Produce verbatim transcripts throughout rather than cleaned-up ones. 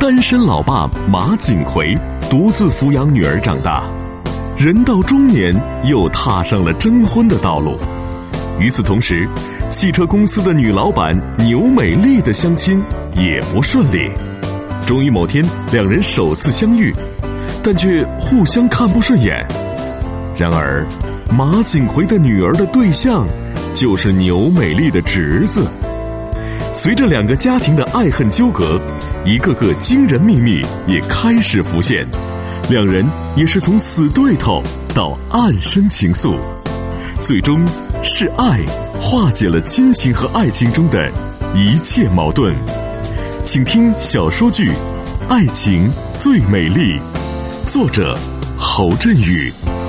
单身老爸马景奎独自抚养女儿长大，人到中年又踏上了征婚的道路。与此同时，汽车公司的女老板牛美丽的相亲也不顺利。终于某天，两人首次相遇，但却互相看不顺眼。然而，马景奎的女儿的对象就是牛美丽的侄子。随着两个家庭的爱恨纠葛，一个个惊人秘密也开始浮现，两人也是从死对头到暗生情愫，最终是爱化解了亲情和爱情中的一切矛盾。请听小说剧《爱情最美丽》，作者侯振宇。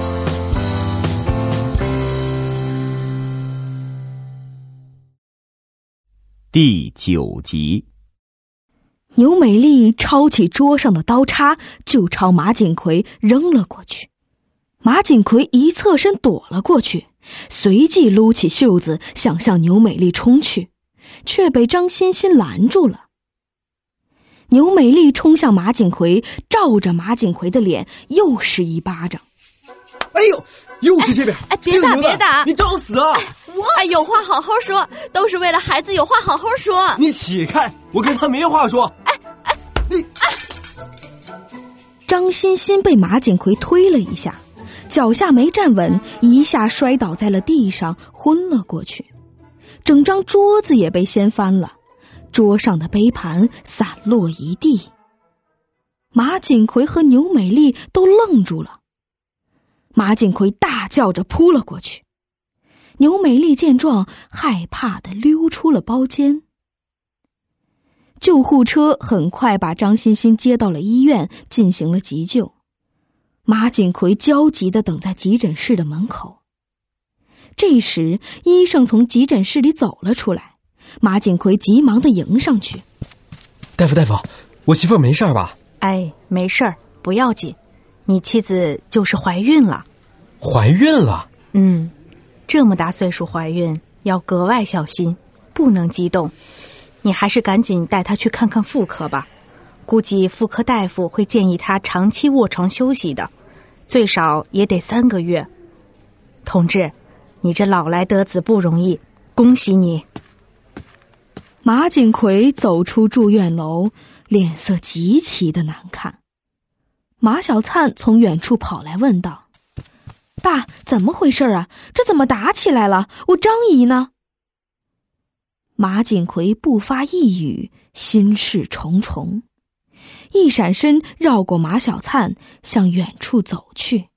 第九集。 牛美丽抄起桌上的刀叉，就朝马景奎扔了过去。马景奎一侧身躲了过去，随即撸起袖子想向牛美丽冲去，却被张欣欣拦住了。牛美丽冲向马景奎，照着马景奎的脸又是一巴掌。 哎呦，又是这边！ 哎，别打别打， 你找死啊！ 我哎，有话好好说，都是为了孩子，有话好好说。 你起开，我跟他没话说。 哎哎， 你！ 哎！ 张欣欣被马景奎推了一下，脚下没站稳，一下摔倒在了地上，昏了过去。整张桌子也被掀翻了，桌上的杯盘散落一地。马景奎和牛美丽都愣住了。马景奎大叫着扑了过去，牛美丽见状，害怕地溜出了包间。救护车很快把张欣欣接到了医院，进行了急救。马景奎焦急地等在急诊室的门口。这时，医生从急诊室里走了出来，马景奎急忙地迎上去：“ 大夫，大夫，我媳妇儿没事吧？”“ 哎，没事儿，不要紧。你妻子就是怀孕了。”“ 怀孕了？”“ 嗯，这么大岁数怀孕，要格外小心，不能激动。你还是赶紧带她去看看妇科吧，估计妇科大夫会建议她长期卧床休息的，最少也得三个月。同志，你这老来得子不容易，恭喜你。” 马景奎走出住院楼，脸色极其的难看。马小灿从远处跑来问道：“爸，怎么回事啊？这怎么打起来了？我张姨呢？”马景奎不发一语，心事重重，一闪身绕过马小灿，向远处走去。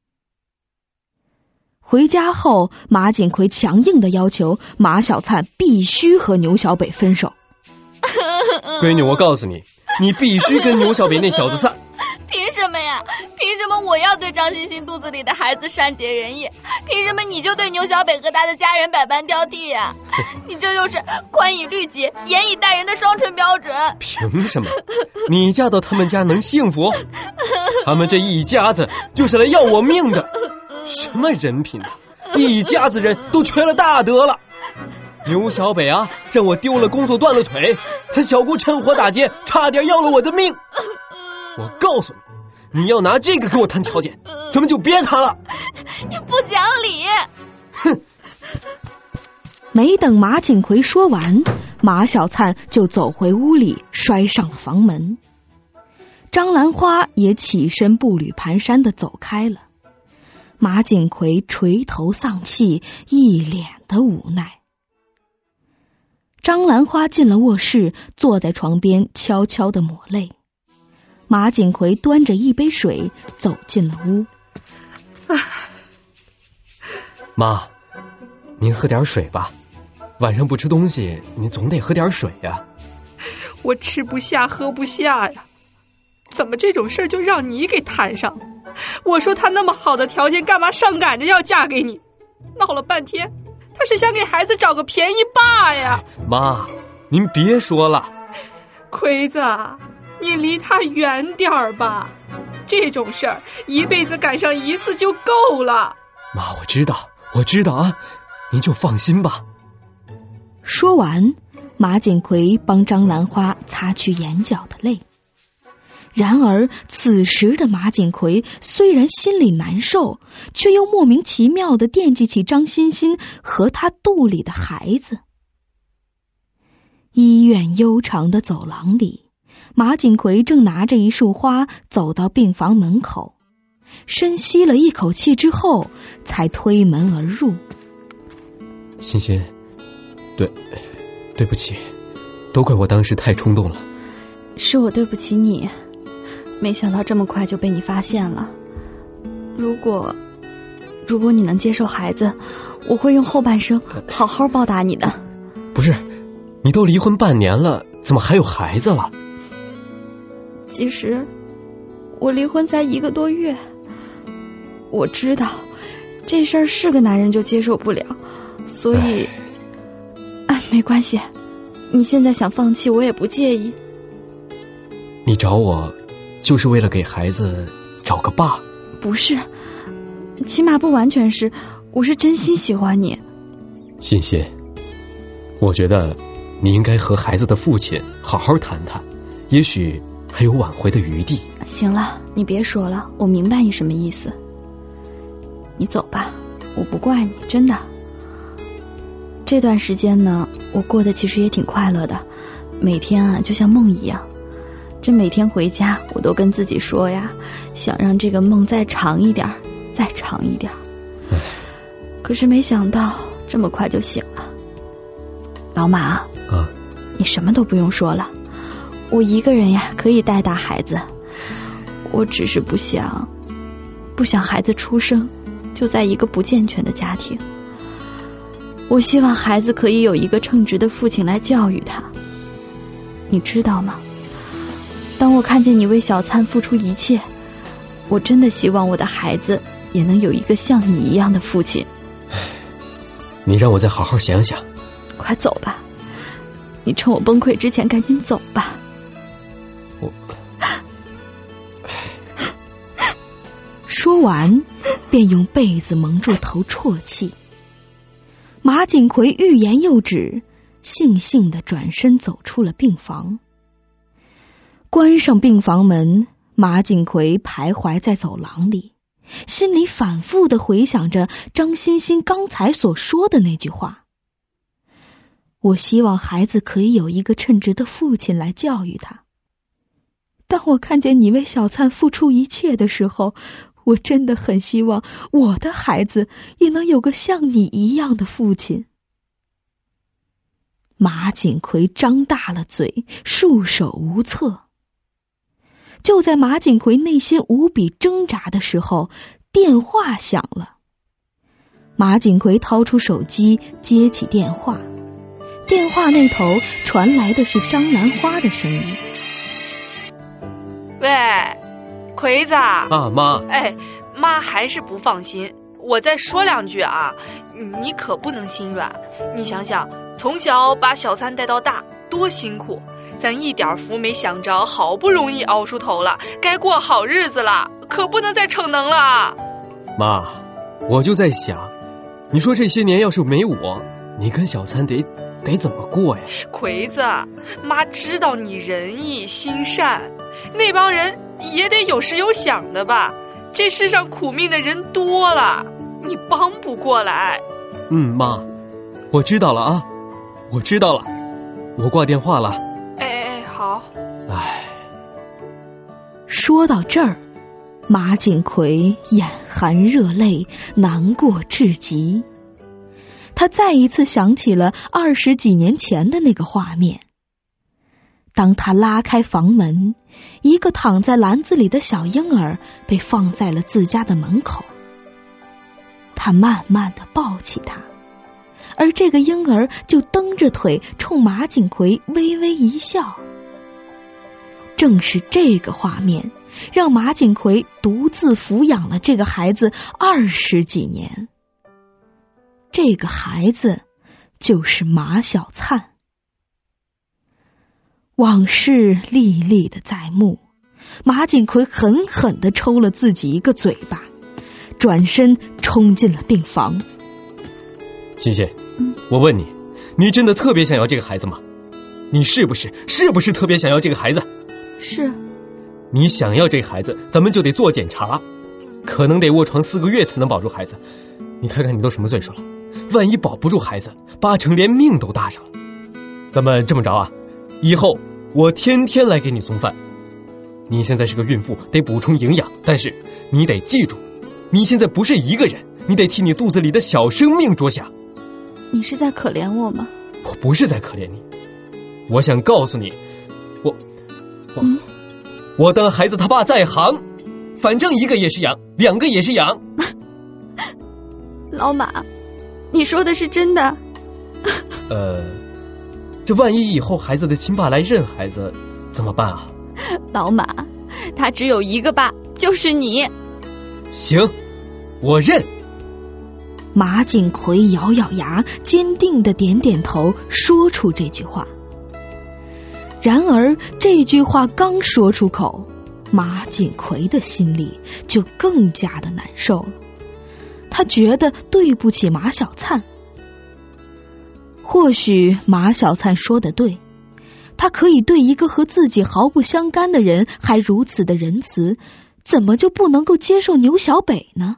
回家后，马景奎强硬地要求马小灿必须和牛小北分手。 闺女，我告诉你，你必须跟牛小北那小子散。 凭什么呀？凭什么我要对张欣欣肚子里的孩子善解人意？凭什么你就对牛小北和他的家人百般挑剔呀？你这就是宽以律己，严以待人的双重标准。 凭什么？你嫁到他们家能幸福？他们这一家子就是来要我命的，什么人品啊！一家子人都缺了大德了。牛小北啊，让我丢了工作断了腿，他小姑趁火打劫，差点要了我的命。我告诉你，你要拿这个给我谈条件，咱们就别谈了。 你不讲理！ 哼！ 没等马景奎说完，马小灿就走回屋里，摔上了房门。张兰花也起身步履蹒跚地走开了。马景奎垂头丧气，一脸的无奈。张兰花进了卧室，坐在床边悄悄地抹泪。马景奎端着一杯水走进了屋。 妈，您喝点水吧，晚上不吃东西，您总得喝点水呀。 我吃不下喝不下呀，怎么这种事儿就让你给摊上了？我说他那么好的条件，干嘛上赶着要嫁给你？闹了半天，他是想给孩子找个便宜爸呀。 妈，您别说了。 奎子，你离他远点儿吧，这种事儿一辈子赶上一次就够了。 妈，我知道，我知道啊，您就放心吧。 说完，马景奎帮张兰花擦去眼角的泪。 然而此时的马锦奎虽然心里难受，却又莫名其妙地惦记起张欣欣和她肚里的孩子。医院悠长的走廊里，马锦奎正拿着一束花走到病房门口，深吸了一口气之后才推门而入。 欣欣，对对不起，都怪我当时太冲动了。 是我对不起你，没想到这么快就被你发现了。如果如果你能接受孩子，我会用后半生好好报答你的。 不是，你都离婚半年了，怎么还有孩子了？ 其实我离婚才一个多月，我知道这事儿是个男人就接受不了，所以哎，没关系，你现在想放弃我也不介意。 你找我就是为了给孩子找个爸？ 不是，起码不完全是，我是真心喜欢你。 欣欣，我觉得你应该和孩子的父亲好好谈谈，也许还有挽回的余地。 行了，你别说了，我明白你什么意思。你走吧，我不怪你，真的。这段时间呢，我过得其实也挺快乐的，每天啊就像梦一样。这每天回家我都跟自己说呀，想让这个梦再长一点，再长一点。可是没想到这么快就醒了。老马啊， 你什么都不用说了，我一个人呀可以带大孩子，我只是不想不想孩子出生就在一个不健全的家庭。我希望孩子可以有一个称职的父亲来教育他。你知道吗，当我看见你为小灿付出一切，我真的希望我的孩子也能有一个像你一样的父亲。 你让我再好好想想。 快走吧，你趁我崩溃之前赶紧走吧。 我说完便用被子蒙住头啜泣。马锦奎欲言又止，悻悻地转身走出了病房。关上病房门，马锦奎徘徊在走廊里，心里反复地回想着张欣欣刚才所说的那句话。我希望孩子可以有一个称职的父亲来教育他。当我看见你为小灿付出一切的时候，我真的很希望我的孩子也能有个像你一样的父亲。马锦奎张大了嘴，束手无策。就在马锦奎内心无比挣扎的时候，电话响了。马锦奎掏出手机接起电话，电话那头传来的是张兰花的声音。 喂，奎子啊， 妈。 哎，妈还是不放心，我再说两句啊，你可不能心软。你想想，从小把小三带到大，多辛苦，咱一点福没享着，好不容易熬出头了，该过好日子了，可不能再逞能了。 妈，我就在想，你说这些年要是没我，你跟小三得得怎么过呀？ 奎子，妈知道你仁义心善，那帮人也得有时有想的吧？这世上苦命的人多了，你帮不过来。 嗯，妈，我知道了啊，我知道了，我挂电话了。 哎哎哎，好。 唉， 说到这儿，马锦奎眼含热泪，难过至极。他再一次想起了二十几年前的那个画面。当他拉开房门，一个躺在篮子里的小婴儿被放在了自家的门口。他慢慢地抱起他，而这个婴儿就蹬着腿冲马锦奎微微一笑。正是这个画面，让马锦奎独自抚养了这个孩子二十几年。这个孩子就是马小灿。往事历历的在目，马锦奎狠狠地抽了自己一个嘴巴，转身冲进了病房。 欣欣，我问你，你真的特别想要这个孩子吗？你是不是是不是特别想要这个孩子？ 是， 你想要这孩子，咱们就得做检查，可能得卧床四个月才能保住孩子。你看看你都什么岁数了，万一保不住孩子，八成连命都搭上了。咱们这么着啊，以后我天天来给你送饭。你现在是个孕妇，得补充营养，但是你得记住，你现在不是一个人，你得替你肚子里的小生命着想。 你是在可怜我吗？ 我不是在可怜你，我想告诉你，我我、嗯、我当孩子他爸在行，反正一个也是养，两个也是养。 老马，你说的是真的？ 呃，这万一以后孩子的亲爸来认孩子怎么办啊？ 老马，他只有一个爸，就是你。 行，我认。 马景奎咬咬牙，坚定地点点头，说出这句话。然而这句话刚说出口，马景奎的心里就更加的难受了。他觉得对不起马小灿。或许马小灿说得对，他可以对一个和自己毫不相干的人还如此的仁慈，怎么就不能够接受牛小北呢？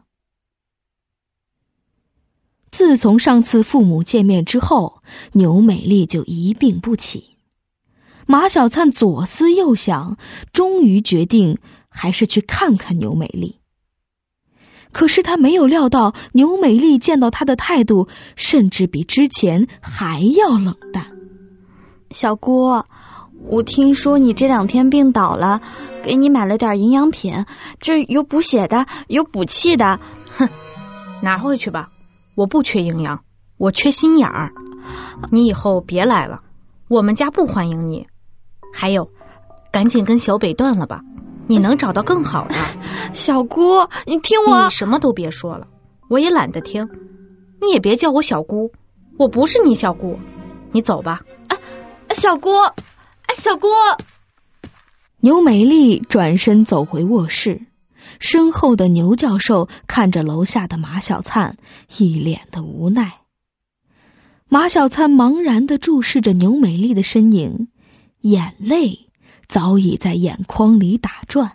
自从上次父母见面之后，牛美丽就一病不起。马小灿左思右想，终于决定还是去看看牛美丽。可是他没有料到，牛美丽见到他的态度甚至比之前还要冷淡。 小姑，我听说你这两天病倒了，给你买了点营养品，这有补血的，有补气的。 哼，拿回去吧，我不缺营养，我缺心眼儿。你以后别来了，我们家不欢迎你。还有，赶紧跟小北断了吧，你能找到更好的。 小姑，你听我。 你什么都别说了，我也懒得听。你也别叫我小姑，我不是你小姑。你走吧。 啊，小姑，哎，小姑。 牛美丽转身走回卧室，身后的牛教授看着楼下的马小灿，一脸的无奈。马小灿茫然地注视着牛美丽的身影，眼泪早已在眼眶里打转。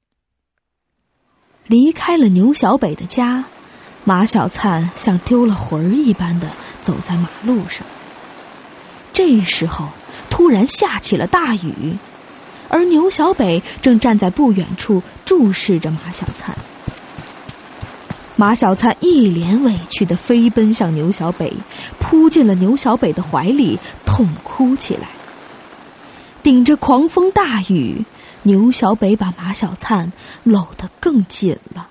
离开了牛小北的家，马小灿像丢了魂儿一般的走在马路上。这时候突然下起了大雨，而牛小北正站在不远处注视着马小灿。马小灿一脸委屈地飞奔向牛小北，扑进了牛小北的怀里，痛哭起来。顶着狂风大雨，牛小北把马小灿搂得更紧了。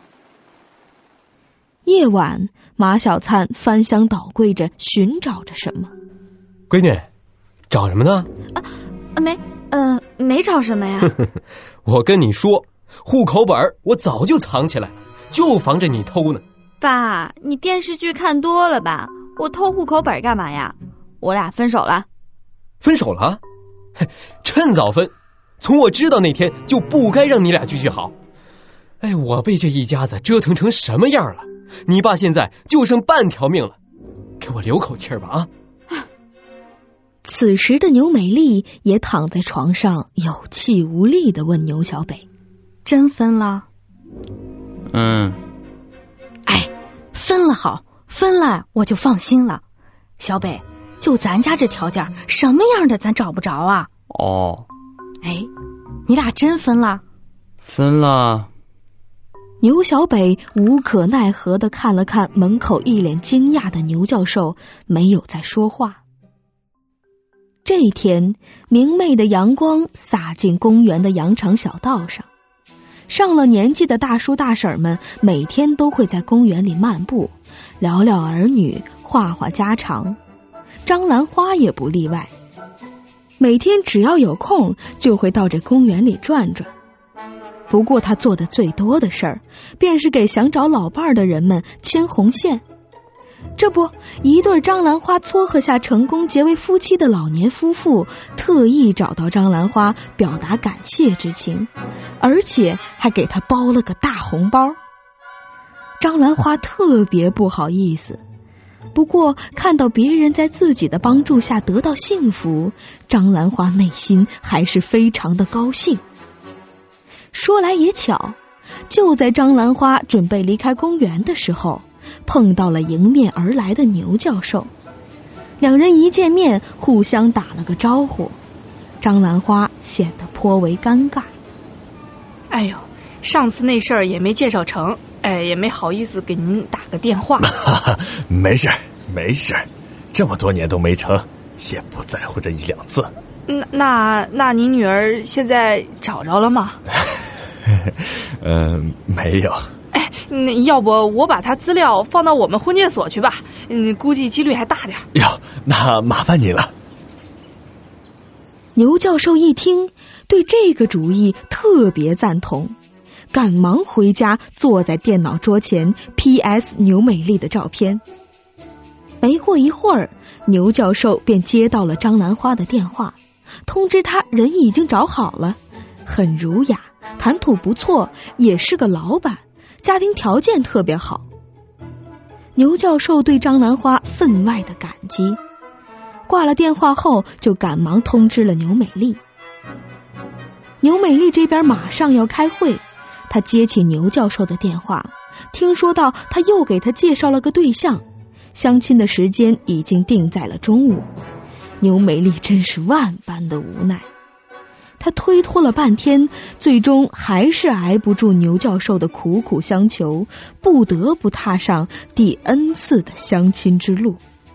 夜晚，马小灿翻箱倒柜着寻找着什么。 闺女，找什么呢？ 啊，没，呃，没找什么呀。 我跟你说，户口本我早就藏起来了，就防着你偷呢。 爸，你电视剧看多了吧？我偷户口本干嘛呀？我俩分手了。 分手了？嘿，趁早分，从我知道那天就不该让你俩继续好。哎，我被这一家子折腾成什么样了？你爸现在就剩半条命了，给我留口气儿吧啊！ 此时的牛美丽也躺在床上，有气无力地问牛小北：“ 真分了？”“ 嗯。”“ 哎，分了好，分了我就放心了。小北，就咱家这条件，什么样的咱找不着啊？”“ 哦。”“ 哎，你俩真分了？”“ 分了。” 牛小北无可奈何地看了看门口一脸惊讶的牛教授，没有再说话。这一天，明媚的阳光洒进公园的羊肠小道上，上了年纪的大叔大婶们每天都会在公园里漫步，聊聊儿女，话话家常。张兰花也不例外，每天只要有空就会到这公园里转转。不过他做的最多的事儿，便是给想找老伴儿的人们牵红线。这不，一对张兰花撮合下成功结为夫妻的老年夫妇，特意找到张兰花表达感谢之情，而且还给她包了个大红包。张兰花特别不好意思，不过看到别人在自己的帮助下得到幸福，张兰花内心还是非常的高兴。 说来也巧，就在张兰花准备离开公园的时候，碰到了迎面而来的牛教授。两人一见面，互相打了个招呼，张兰花显得颇为尴尬。 哎呦，上次那事儿也没介绍成，哎，也没好意思给您打个电话。 没事没事，这么多年都没成，也不在乎这一两次。 那那那你女儿现在找着了吗？ 嗯，没有。 哎，那要不我把她资料放到我们婚介所去吧？嗯，估计几率还大点。 哟，那麻烦你了。 牛教授一听，对这个主意特别赞同，赶忙回家坐在电脑桌前 P S 牛美丽的照片。没过一会儿，牛教授便接到了张兰花的电话，通知他人已经找好了，很儒雅，谈吐不错，也是个老板，家庭条件特别好。牛教授对张兰花分外的感激，挂了电话后就赶忙通知了牛美丽。牛美丽这边马上要开会，她接起牛教授的电话，听说到他又给她介绍了个对象，相亲的时间已经定在了中午。牛美丽真是万般的无奈，她推脱了半天，最终还是挨不住牛教授的苦苦相求，不得不踏上第 N 次的相亲之路。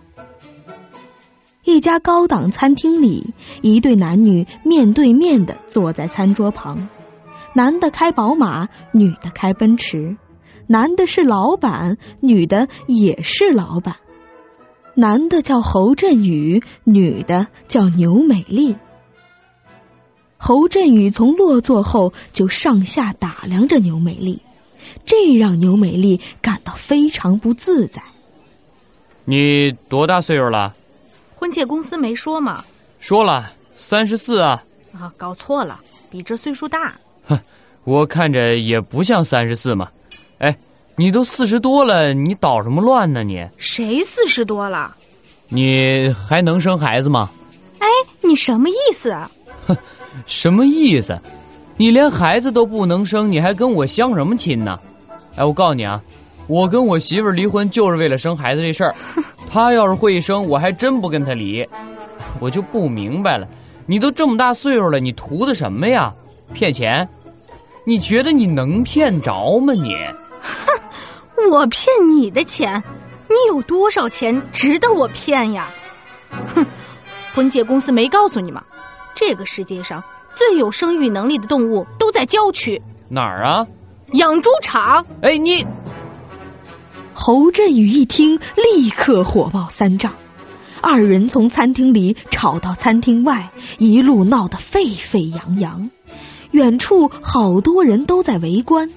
一家高档餐厅里，一对男女面对面地坐在餐桌旁，男的开宝马，女的开奔驰，男的是老板，女的也是老板。男的叫侯振宇，女的叫牛美丽。侯振宇从落座后就上下打量着牛美丽，这让牛美丽感到非常不自在。 你多大岁数了？ 婚介公司没说吗？ 说了，三十四啊。 啊，搞错了，比这岁数大。 哼，我看着也不像三十四嘛。哎，你都四十多了，你捣什么乱呢你？ 谁四十多了？ 你还能生孩子吗？ 哎，你什么意思啊？ 哼，什么意思？你连孩子都不能生，你还跟我相什么亲呢？哎，我告诉你啊，我跟我媳妇儿离婚就是为了生孩子这事儿。她要是会生，我还真不跟她离。我就不明白了，你都这么大岁数了，你图的什么呀？骗钱？你觉得你能骗着吗你？ 哼，我骗你的钱？你有多少钱值得我骗呀？哼，婚介公司没告诉你吗？这个世界上最有生育能力的动物都在郊区。 哪儿啊？ 养猪场。 哎，你！ 侯振宇一听，立刻火冒三丈，二人从餐厅里吵到餐厅外，一路闹得沸沸扬扬，远处好多人都在围观。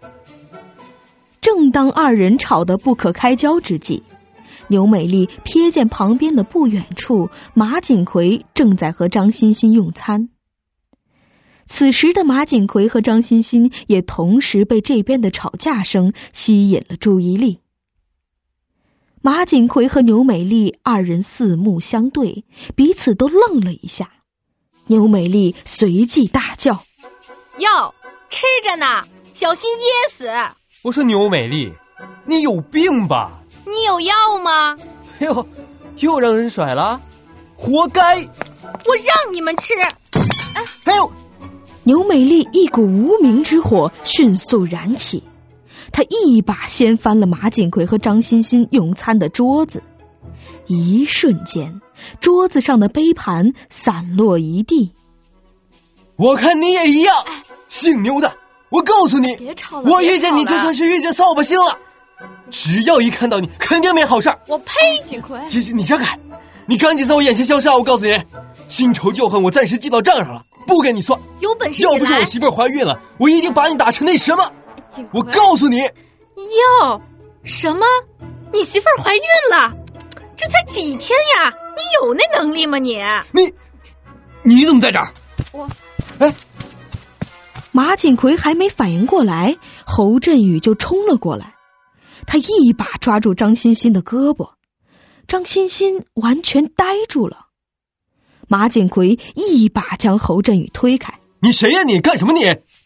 正当二人吵得不可开交之际，牛美丽瞥见旁边的不远处，马锦葵正在和张欣欣用餐。此时的马锦葵和张欣欣也同时被这边的吵架声吸引了注意力。马锦葵和牛美丽二人四目相对，彼此都愣了一下。牛美丽随即大叫： 哟，吃着呢，小心噎死！ 我说牛美丽，你有病吧？ 你有药吗？ 哎呦，又让人甩了，活该！ 我让你们吃！ 哎，哎呦！ 牛美丽一股无名之火迅速燃起，她一把掀翻了马锦葵和张欣欣用餐的桌子，一瞬间，桌子上的杯盘散落一地。 我看你也一样，姓牛的，我告诉你， 别吵了， 我遇见你就算是遇见扫把星了，只要一看到你，肯定没好事儿。 我呸！锦葵， 姐姐，你让开，你赶紧在我眼前消失啊！我告诉你，新仇旧恨我暂时记到账上了，不跟你算。 有本事你来！ 要不是我媳妇儿怀孕了，我一定把你打成那什么。我告诉你， 哟，什么？你媳妇儿怀孕了？这才几天呀？你有那能力吗你？ 你， 你怎么在这儿？ 我， 哎， 马锦葵还没反应过来，侯振宇就冲了过来，他一把抓住张欣欣的胳膊，张欣欣完全呆住了。马锦葵一把将侯振宇推开。 你谁呀你？干什么你？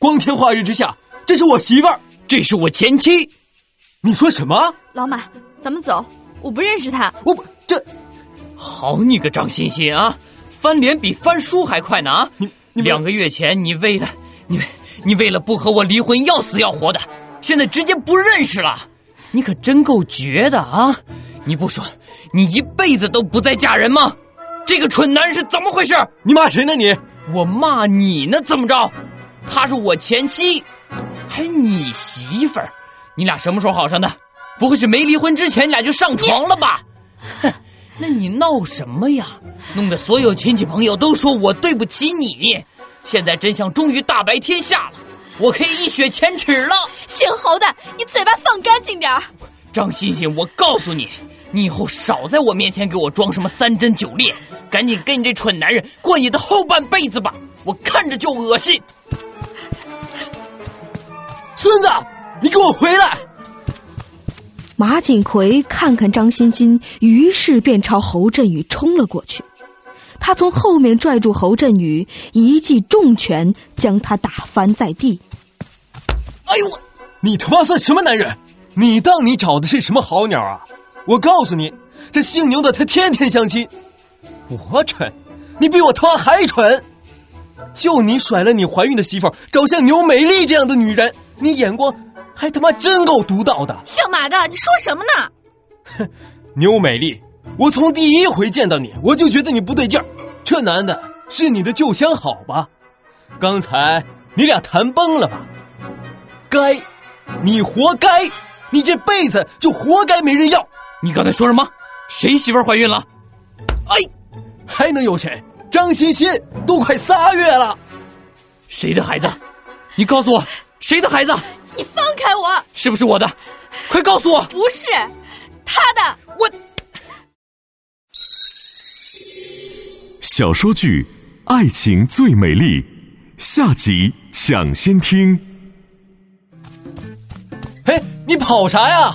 光天化日之下，这是我媳妇儿， 这是我前妻。 你说什么？ 老马，咱们走，我不认识他。 我不这， 好你个张欣欣啊，翻脸比翻书还快呢啊！ 你你两个月前你为了你你为了不和我离婚要死要活的，现在直接不认识了，你可真够绝的啊！你不说，你一辈子都不再嫁人吗？这个蠢男人是怎么回事？ 你骂谁呢你？ 我骂你呢，怎么着？她是我前妻，还你媳妇儿，你俩什么时候好上的？不会是没离婚之前你俩就上床了吧？哼，那你闹什么呀？弄得所有亲戚朋友都说我对不起你。现在真相终于大白天下了，我可以一雪前耻了。 姓侯的，你嘴巴放干净点儿。 张欣欣，我告诉你，你以后少在我面前给我装什么三贞九烈，赶紧跟你这蠢男人过你的后半辈子吧，我看着就恶心。 孙子，你给我回来！ 马锦奎看看张欣欣，于是便朝侯振宇冲了过去。他从后面拽住侯振宇，一记重拳将他打翻在地。 哎呦，你他妈算什么男人？你当你找的是什么好鸟啊？我告诉你，这姓牛的他天天相亲。我蠢，你比我他妈还蠢！就你甩了你怀孕的媳妇儿，找像牛美丽这样的女人，你眼光还他妈真够独到的。 姓马的，你说什么呢？ 哼，牛美丽，我从第一回见到你，我就觉得你不对劲儿。这男的是你的旧相好吧？刚才你俩谈崩了吧？该，你活该，你这辈子就活该没人要。 你刚才说什么？谁媳妇儿怀孕了？ 哎，还能有谁？张欣欣都快仨月了。 谁的孩子？你告诉我，谁的孩子？ 你放开我！ 是不是我的？快告诉我！ 不是，他的。 我。 小说剧《爱情最美丽》下集抢先听。 哎，你跑啥呀？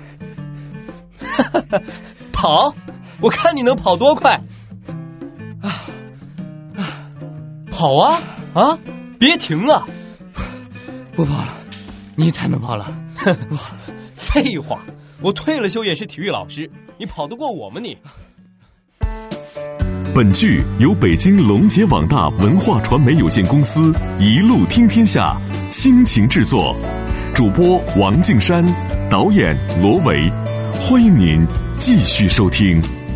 跑？我看你能跑多快！啊啊，跑啊啊！别停了！ 不跑了，你才能跑了。不跑了。 废话，我退了休也是体育老师，你跑得过我吗你？ 本剧由北京龙杰网大文化传媒有限公司一路听天下倾情制作，主播王敬山，导演罗维，欢迎您继续收听。